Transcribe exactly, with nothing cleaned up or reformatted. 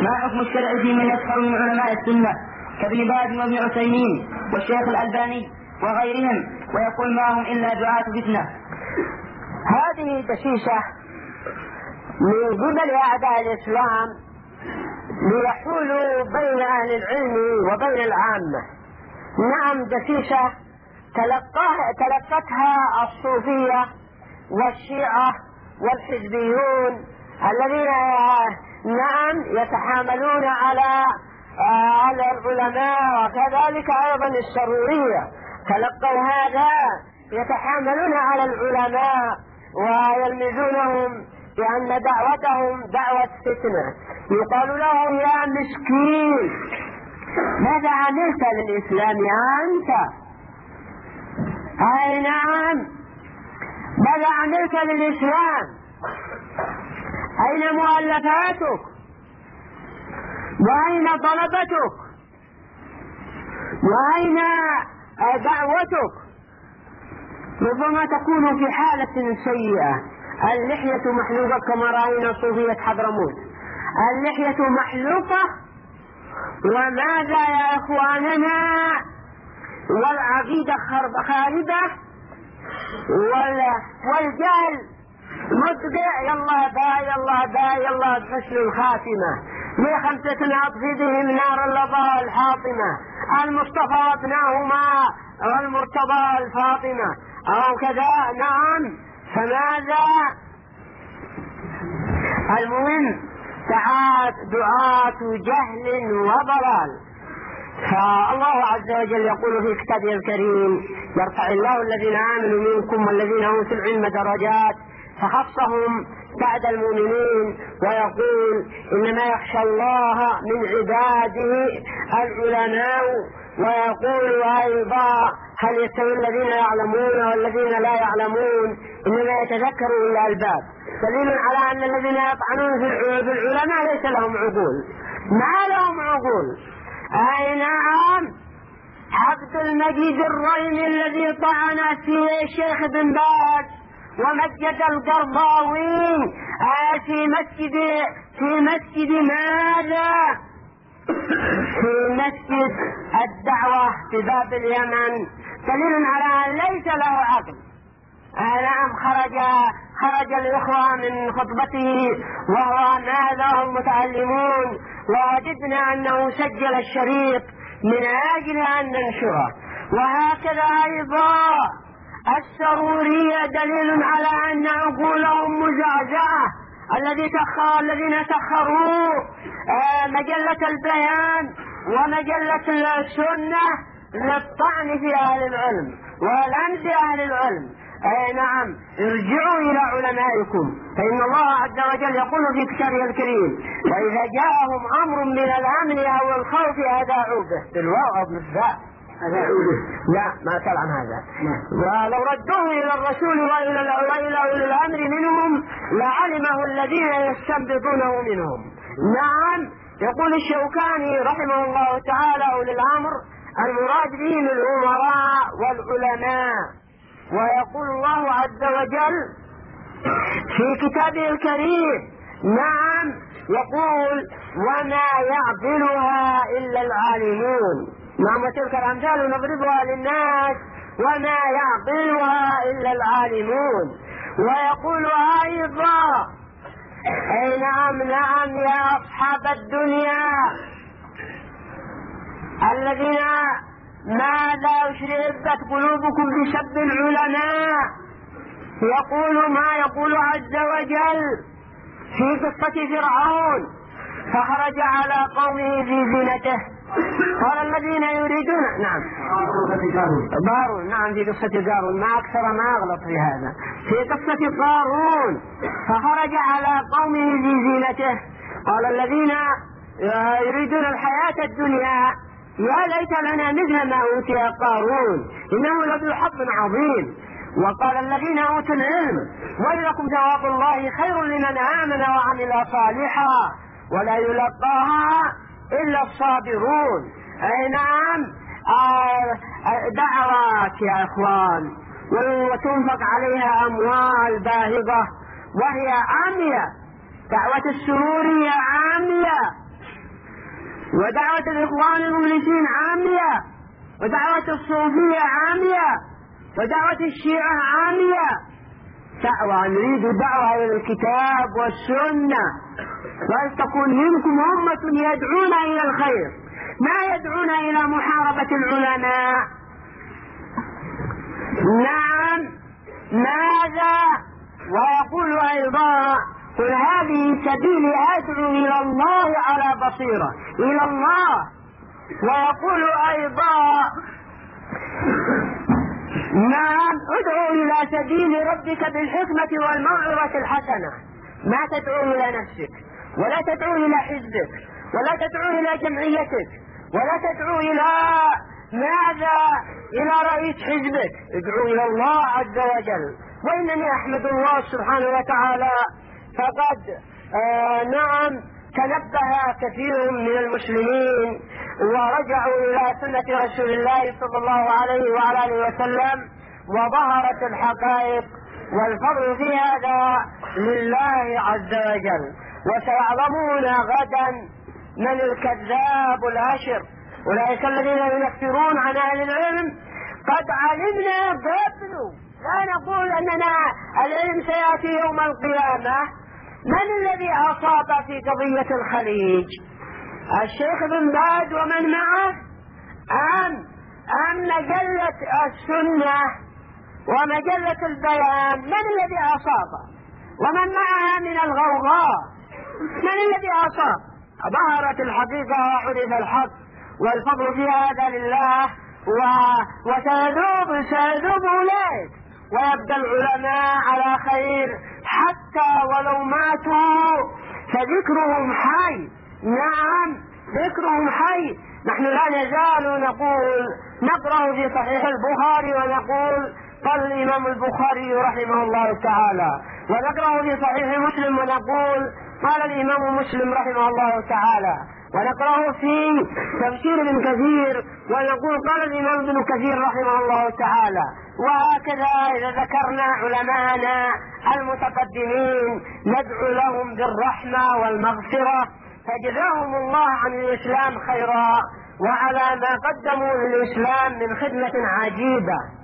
ما حكم الشرع في من يسخر من علماء السنة كابن باز وابن عثيمين والشيخ الألباني وغيرهم ويقول ما هم إلا دعاة فتنة؟ هذه دشيشة من قبل أعداء الإسلام ليحولوا بين أهل العلم وبين العامة. نعم، دشيشة تلقتها الصوفية والشيعة والحزبيون الذين نعم يتحاملون على على العلماء، وكذلك أيضا السرورية تلقوا هذا، يتحاملون على العلماء ويلمزونهم بأن دعوتهم دعوة فتنة. يقال لهم يا مسكين ماذا عملت للإسلام أنت؟ أي نعم، ماذا عملت للإسلام؟ أين مؤلفاتك؟ وأين طلبتك؟ وأين دعوتك؟ ربما تكون في حالة سيئة، اللحية محلوقة كما رأينا صوفية حضرموت، اللحية محلوقة. وماذا يا إخواننا؟ والعقيدة خاربة والجهل مدقع. يلا با يلا با يلا حسن الخاتمة لخمسة أطفئهم نار اللظى الحاطمة المصطفى وابناهما والمرتضى الفاطمة أو كذا. نعم، فماذا؟ المهم دعاة دعاة جهل وضلال. فالله عز وجل يقول في كتابه الكريم يرفع الله الذين آمنوا منكم والذين أوتوا العلم درجات، فخصهم بعد المؤمنين ويقول إنما يخشى الله من عباده العلماء. ويقول أيضا هل يستوي الذين يعلمون والذين لا يعلمون إنما يتذكر أولو الألباب، دليل على أن الذين يطعنون في العلماء ليس لهم عقول، ما لهم عقول. أي نعم، عبد المجيد الريمي الذي طعن في الشيخ بن باز ومجد القرضاوي في مسجد في مسجد ماذا؟ في مسجد الدعوة في باب اليمن، دليل على أن ليس له عقل. نعم، خرج خرج الإخوة من خطبته وهو ماذا هم متعلمون، ووجدنا أنه سجل الشريط من أجل أن ننشره. وهكذا أيضا السرورية دليل على أن عقولهم مزعزعة، الذي سخر الذين سخروا مجلة البيان ومجلة السنة للطعن في أهل العلم والأمس أهل العلم. أي نعم، ارجعوا إلى علمائكم، فإن الله عز وجل يقول في كتابه الكريم وإذا جاءهم أمر من الأمن أو الخوف أذاعوا به بالواو أو بالباء. لا، ما قال عن هذا. ولو ردوه إلى الرسول وإلى أولي الأمر منهم لعلمه الذين يستنبطونه منهم. نعم، يقول الشوكاني رحمه الله تعالى أولي الأمر المراد بهم الأمراء والعلماء. ويقول الله عز وجل في كتابه الكريم نعم، يقول وما يعقلها إلا العالمون. نعم، وتلك الأمثال نضربها للناس وما يعقلها إلا العالمون. ويقول أيضا أي نعم نعم يا أصحاب الدنيا الذين ماذا أشربت قلوبكم بسب العلماء، يقول ما يقول عز وجل في قصة فرعون فخرج على قومه في زينته قال الذين يريدون نعم قارون نعم في قصة قارون ما أكثر ما أغلط في هذا في قصة قارون فخرج على قومه في زينته قال الذين يريدون الحياة الدنيا يا ليت لنا مثل ما أوتي قارون إنه لذو حظ عظيم. وقال الذين أوتوا العلم ويلكم ثواب الله خير لمن آمن وعمل صالحا ولا يلقاها إلا الصابرون. أي نعم دعوات يا إخوان وتنفق عليها أموال باهظة وهي عامية. دعوة السرورية عامية ودعوة الإخوان المفلسين عامية، ودعوة الصوفية عامية، ودعوة الشيعة عامية. دعوة نريد دعوة إلى الكتاب والسنة، ولتكن منكم أمة يدعون إلى الخير، ما يدعون إلى محاربة العلماء. نعم، ماذا؟ ويقول أيضا: قل هذه سبيلي أدعو إلى الله على بصيرة، إلى الله. ويقول أيضا: نعم، ادعو إلى سبيل ربك بالحكمة والموعظة الحسنة. ما تدعو إلى نفسك، ولا تدعو إلى حزبك، ولا تدعو إلى جمعيتك، ولا تدعو إلى ماذا؟ إلى رئيس حزبك. ادعو إلى الله عز وجل. وإنني أحمد الله سبحانه وتعالى، فقد آه نعم تنبه كثير من المسلمين ورجعوا إلى سنة رسول الله صلى الله عليه وعلى آله وسلم، وظهرت الحقائق، والفضل في هذا لله عز وجل. وسيعلمون غدا من الكذاب الأشر، أولئك الذين يكثرون عن أهل العلم. قد علمنا قبل، لا نقول أننا العلم سيأتي يوم القيامة. من الذي أصاب في قضية الخليج؟ الشيخ بن باز ومن معه، أم أم مجلة السنة ومجلة البيان؟ من الذي أصاب؟ ومن معها من الغوغاء؟ من الذي أصاب؟ ظهرت الحقيقة وعرف الحق، والفضل في هذا لله. و... وسيذوب سيذوب أولئك، ويبقى العلماء على خير، حتى ولو ماتوا فذكرهم حي. نعم، ذكرهم حي. نحن لا نزال نقول، نقرأ في صحيح البخاري ونقول قال الإمام البخاري رحمه الله تعالى، ونقرأ في صحيح مسلم ونقول قال الإمام مسلم رحمه الله تعالى، ونقرأه في تفسير ابن كثير ونقول قال الإمام ابن كثير رحمه الله تعالى. وهكذا إذا ذكرنا علماءنا المتقدمين ندعو لهم بالرحمة والمغفرة، فجزاهم الله عن الإسلام خيرا، وعلى ما قدموا للإسلام من خدمة عجيبة.